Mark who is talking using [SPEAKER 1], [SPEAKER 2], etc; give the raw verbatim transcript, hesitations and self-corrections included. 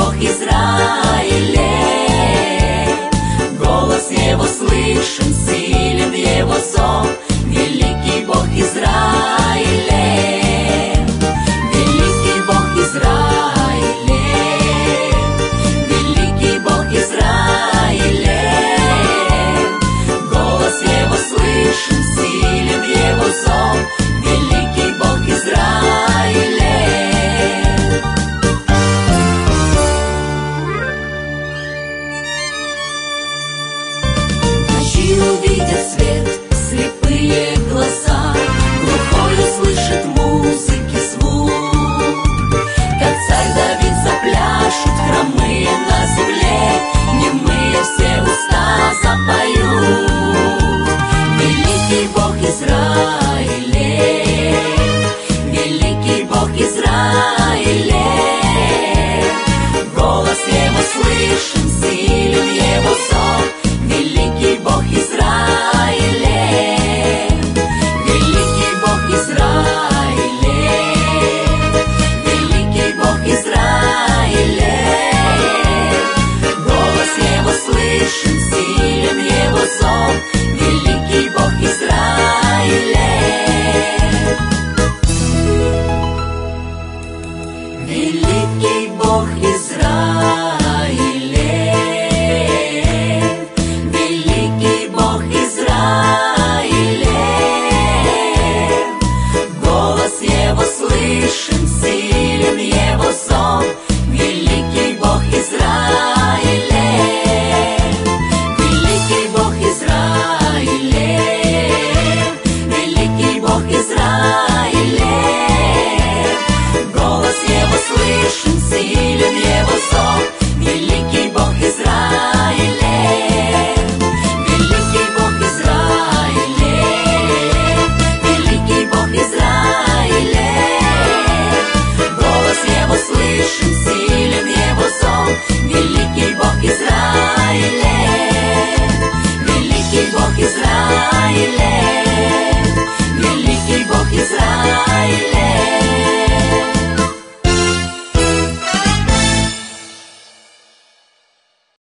[SPEAKER 1] Бог Израиля. Голос Его слышен, силен Его зов, великий Бог Израиля. Великий Бог Израиля, великий Бог Израиля. Голос Его слышен, силен Его зов, великий Бог Израиля. Ночи увидят свет слепые глаза, глухой услышит музыки звук. Как царь Давид запляшут хромые на земле, немые все уста запоют. Великий Бог Израиля, великий Бог Израиля. Голос Его слышен,